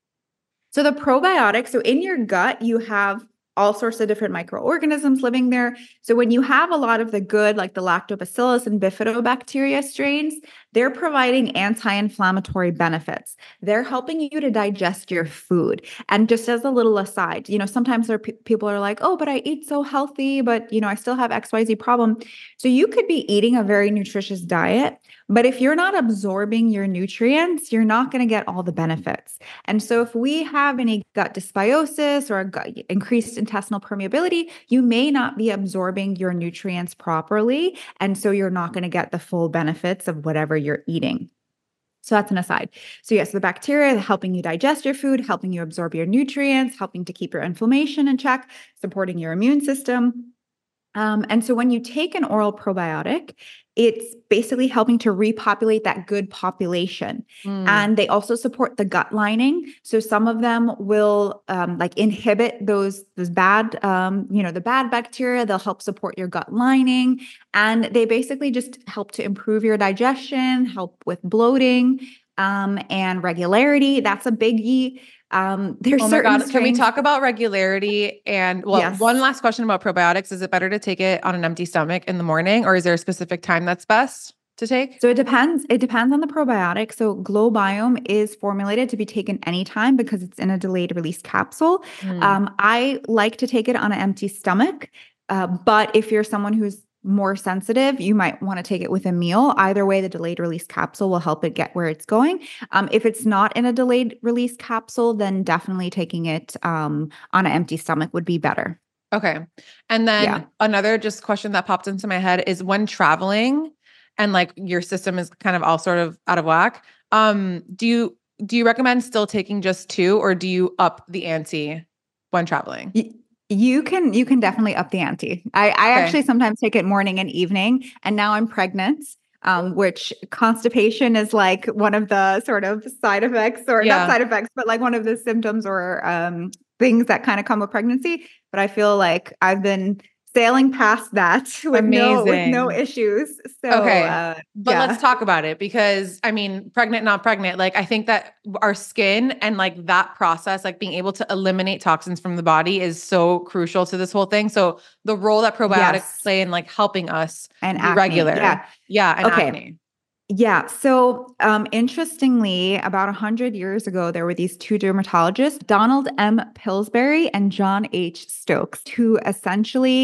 So the probiotics, so in your gut, you have all sorts of different microorganisms living there. So when you have a lot of the good, like the lactobacillus and bifidobacteria strains, they're providing anti-inflammatory benefits. They're helping you to digest your food. And just as a little aside, you know, sometimes there are pe- people are like, "Oh, but I eat so healthy, but you know, I still have X Y Z problem." So you could be eating a very nutritious diet, but if you're not absorbing your nutrients, you're not going to get all the benefits. And so, if we have any gut dysbiosis or gut, increased intestinal permeability, you may not be absorbing your nutrients properly. And so, you're not going to get the full benefits of whatever you're eating. So that's an aside. So, yes, the bacteria helping you digest your food, helping you absorb your nutrients, helping to keep your inflammation in check, supporting your immune system. Um, and so when you take an oral probiotic, it's basically helping to repopulate that good population. Mm. And they also support the gut lining. So some of them will um, like inhibit those those bad, um, you know, the bad bacteria. They'll help support your gut lining, and they basically just help to improve your digestion, help with bloating, um, and regularity. That's a biggie. Um, there's Oh my certain God. Can we strains. talk about regularity? And well, one Yes. last question about probiotics. Is it better to take it on an empty stomach in the morning, or is there a specific time that's best to take? So it depends. It depends on the probiotic. So Glow Biome is formulated to be taken anytime because it's in a delayed release capsule. Mm. Um, I like to take it on an empty stomach. Uh, but if you're someone who's more sensitive, you might want to take it with a meal. Either way, the delayed release capsule will help it get where it's going. Um, if it's not in a delayed release capsule, then definitely taking it um, on an empty stomach would be better. Okay. And Yeah. then another just question that popped into my head is when traveling and like your system is kind of all sort of out of whack, um, do you do you recommend still taking just two or do you up the ante when traveling? Y- You can you can definitely up the ante. I, I Okay. actually sometimes take it morning and evening, and now I'm pregnant, um, which constipation is like one of the sort of side effects, or not Yeah. side effects, but like one of the symptoms or um, things that kind of come with pregnancy. But I feel like I've been sailing past that with no with no Amazing. issues. So Okay. uh, But let's yeah, talk about it because I mean, pregnant, not pregnant. Like, I think that our skin and like that process, like being able to eliminate toxins from the body is so crucial to this whole thing. So, the role that probiotics yes, play in like helping us and be acne. regular. Yeah. Yeah. And Okay. acne. Yeah. So, um, interestingly, about a hundred years ago, there were these two dermatologists, Donald M. Pillsbury and John H. Stokes, who essentially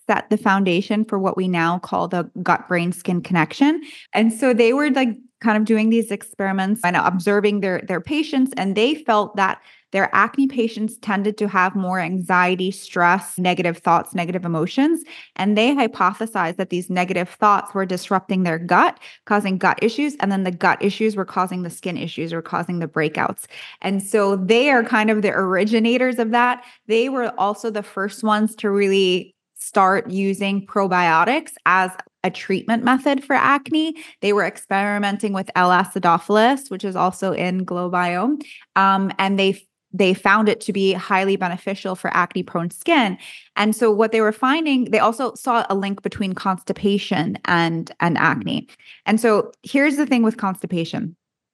set the foundation for what we now call the gut brain skin connection. And so they were like kind of doing these experiments and observing their their patients, and they felt that their acne patients tended to have more anxiety, stress, negative thoughts, negative emotions. And they hypothesized that these negative thoughts were disrupting their gut, causing gut issues. And then the gut issues were causing the skin issues or causing the breakouts. And so they are kind of the originators of that. They were also the first ones to really start using probiotics as a treatment method for acne. They were experimenting with L. acidophilus, which is also in GlowBiome. Um, and they they found it to be highly beneficial for acne prone skin. And so what they were finding, they also saw a link between constipation and, and acne. And so here's the thing with constipation.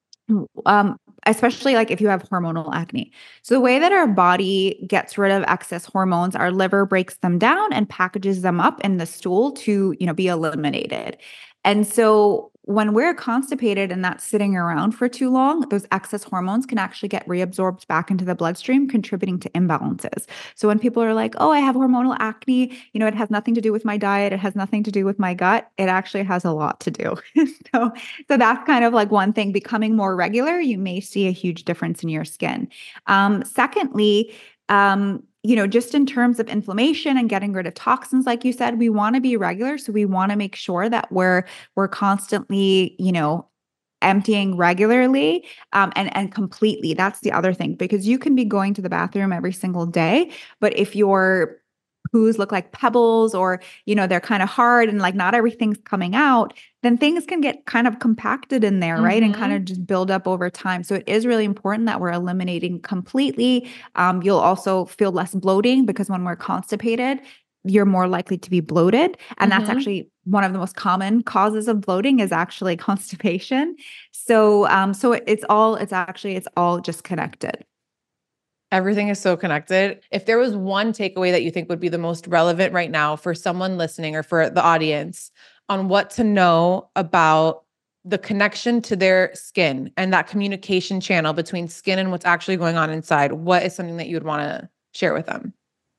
Um, especially like if you have hormonal acne. So the way that our body gets rid of excess hormones, our liver breaks them down and packages them up in the stool to, you know, be eliminated. And so when we're constipated and that's sitting around for too long, those excess hormones can actually get reabsorbed back into the bloodstream, contributing to imbalances. So when people are like, oh, I have hormonal acne, you know, it has nothing to do with my diet. It has nothing to do with my gut. It actually has a lot to do. so, so that's kind of like one thing. Becoming more regular, you may see a huge difference in your skin. Um, secondly, um, you know, just in terms of inflammation and getting rid of toxins, like you said, we want to be regular. So we want to make sure that we're we're constantly, you know, emptying regularly um, and and completely. That's the other thing, because you can be going to the bathroom every single day, but if your poos look like pebbles, or you know they're kind of hard and like not everything's coming out, then things can get kind of compacted in there, right? And kind Mm-hmm. of just build up over time. So it is really important that we're eliminating completely. Um, you'll also feel less bloating, because when we're constipated, you're more likely to be bloated. And that's Mm-hmm. actually one of the most common causes of bloating is actually constipation. So, um, so it, it's all, it's actually, it's all just connected. Everything is so connected. If there was one takeaway that you think would be the most relevant right now for someone listening or for the audience on what to know about the connection to their skin and that communication channel between skin and what's actually going on inside, what is something that you would want to share with them?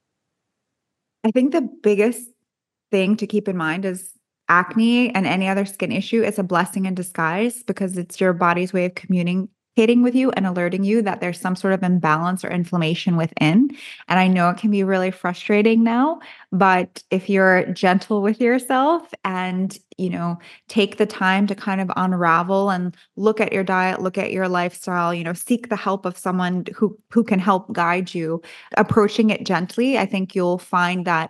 I think the biggest thing to keep in mind is acne and any other skin issue is a blessing in disguise, because it's your body's way of communicating with you and alerting you that there's some sort of imbalance or inflammation within. And I know it can be really frustrating now, but if you're gentle with yourself and, you know, take the time to kind of unravel and look at your diet, look at your lifestyle, you know, seek the help of someone who who can help guide you, approaching it gently, I think you'll find that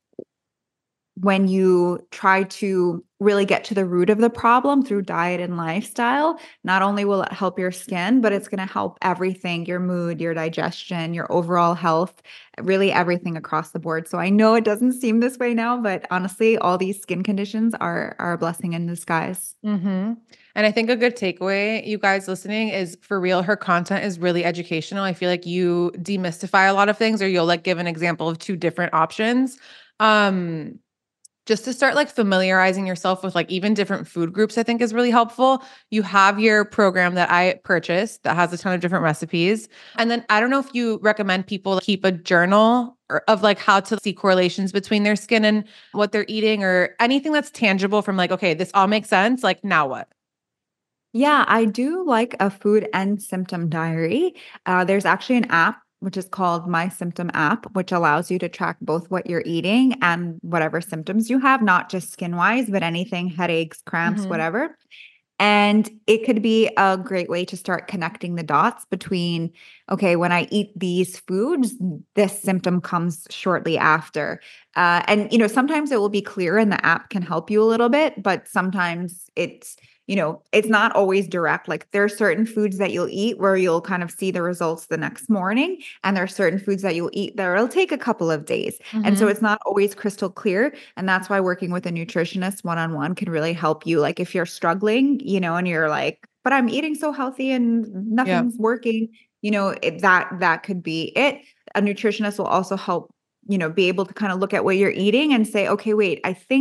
when you try to really get to the root of the problem through diet and lifestyle, not only will it help your skin, but it's going to help everything, your mood, your digestion, your overall health, really everything across the board. So I know it doesn't seem this way now, but honestly, all these skin conditions are, are a blessing in disguise. Mm-hmm. And I think a good takeaway, you guys listening, is for real, her content is really educational. I feel like you demystify a lot of things, or you'll like give an example of two different options. Um, just to start like familiarizing yourself with like even different food groups, I think is really helpful. You have your program that I purchased that has a ton of different recipes. And then I don't know if you recommend people keep a journal or, of like how to see correlations between their skin and what they're eating, or anything that's tangible from like, okay, this all makes sense. Like now what? Yeah, I do like a food and symptom diary. Uh, there's actually an app which is called My Symptom app, which allows you to track both what you're eating and whatever symptoms you have, not just skin wise, but anything, headaches, cramps, Mm-hmm. whatever. And it could be a great way to start connecting the dots between, okay, when I eat these foods, this symptom comes shortly after. Uh, and, you know, sometimes it will be clear and the app can help you a little bit, but sometimes it's, you know, it's not always direct. Like there are certain foods that you'll eat where you'll kind of see the results the next morning. And there are certain foods that you'll eat that will take a couple of days. And so Mm-hmm. it's not always crystal clear. And that's why working with a nutritionist one-on-one can really help you. Like if you're struggling, you know, and you're like, but I'm eating so healthy and Yeah. nothing's working, you know, it, that, that could be it. A nutritionist will also help, you know, be able to kind of look at what you're eating and say, okay, wait, I think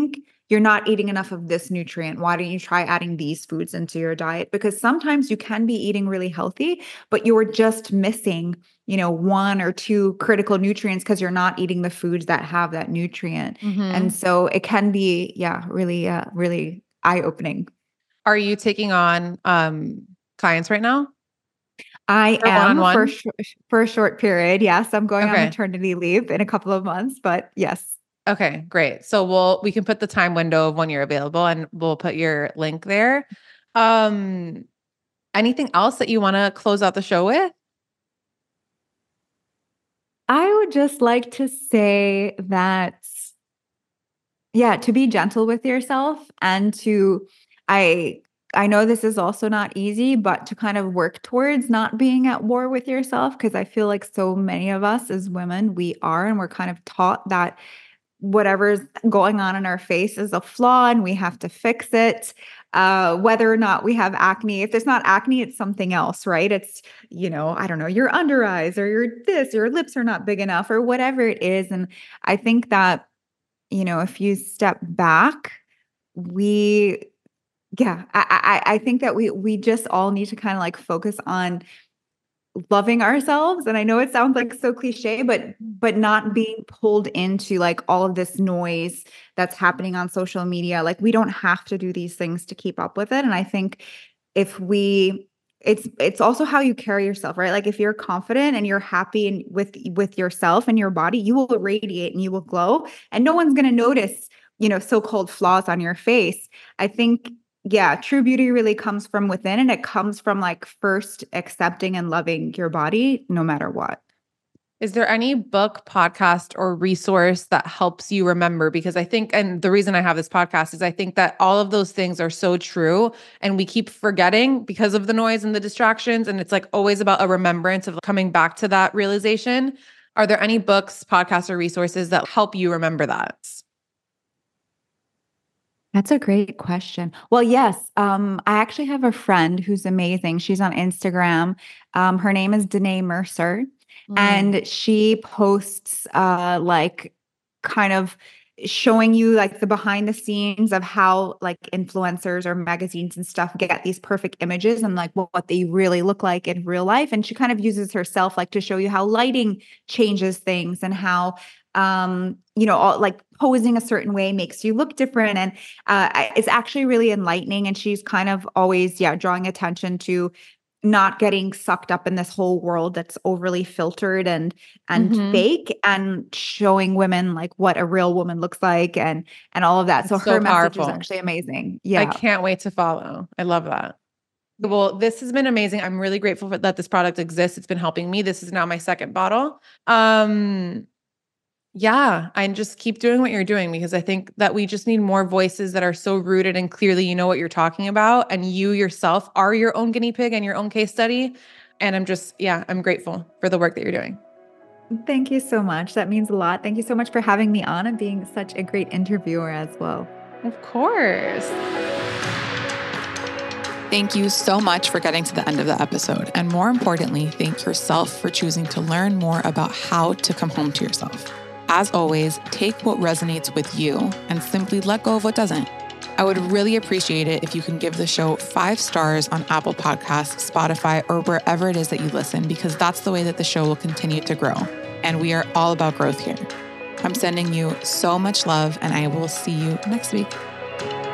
you're not eating enough of this nutrient. Why don't you try adding these foods into your diet? Because sometimes you can be eating really healthy, but you're just missing, you know, one or two critical nutrients because you're not eating the foods that have that nutrient. Mm-hmm. And so it can be, yeah, really, uh, really eye-opening. Are you taking on um, clients right now? I Or am for, one-on-one? sh- for a short period. Yes, I'm going on Okay. maternity leave in a couple of months, but yes. Okay, great. So we'll we can put the time window of when you're available and we'll put your link there. Um, anything else that you want to close out the show with? I would just like to say that, yeah, to be gentle with yourself and to, I, I know this is also not easy, but to kind of work towards not being at war with yourself. Cause I feel like so many of us as women, we are, and we're kind of taught that whatever's going on in our face is a flaw and we have to fix it. Uh, whether or not we have acne, if there's not acne, it's something else, right? It's, you know, I don't know, your under eyes or your this, your lips are not big enough or whatever it is. And I think that, you know, if you step back, we, yeah, I, I, I think that we, we just all need to kind of like focus on loving ourselves. And I know it sounds like so cliche, but but not being pulled into like all of this noise that's happening on social media. Like we don't have to do these things to keep up with it. And I think if we it's it's also how you carry yourself, right? Like if you're confident and you're happy and with with yourself and your body, you will radiate and you will glow and no one's going to notice, you know, so-called flaws on your face. I think yeah, true beauty really comes from within and it comes from like first accepting and loving your body no matter what. Is there any book, podcast, or resource that helps you remember? Because I think, and the reason I have this podcast is I think that all of those things are so true and we keep forgetting because of the noise and the distractions. And it's like always about a remembrance of coming back to that realization. Are there any books, podcasts, or resources that help you remember that? That's a great question. Well, yes, um, I actually have a friend who's amazing. She's on Instagram. Um, her name is Danae Mercer, Mm. and she posts uh, like kind of showing you like the behind the scenes of how like influencers or magazines and stuff get these perfect images and like what, what they really look like in real life. And she kind of uses herself like to show you how lighting changes things and how um you know all, like posing a certain way makes you look different and uh it's actually really enlightening and she's kind of always yeah drawing attention to not getting sucked up in this whole world that's overly filtered and and Mm-hmm. fake and showing women like what a real woman looks like and and all of that. So It's so her message is powerful. actually amazing. I Yeah. can't wait to follow. I love that. Well, this has been amazing. I'm really grateful for, that this product exists. It's been helping me. This is now my second bottle. Um, yeah, and just keep doing what you're doing because I think that we just need more voices that are so rooted and clearly you know what you're talking about and you yourself are your own guinea pig and your own case study. And I'm just, yeah, I'm grateful for the work that you're doing. Thank you so much. That means a lot. Thank you so much for having me on and being such a great interviewer as well. Of course. Thank you so much for getting to the end of the episode. And more importantly, thank yourself for choosing to learn more about how to come home to yourself. As always, take what resonates with you and simply let go of what doesn't. I would really appreciate it if you can give the show five stars on Apple Podcasts, Spotify, or wherever it is that you listen, because that's the way that the show will continue to grow. And we are all about growth here. I'm sending you so much love, and I will see you next week.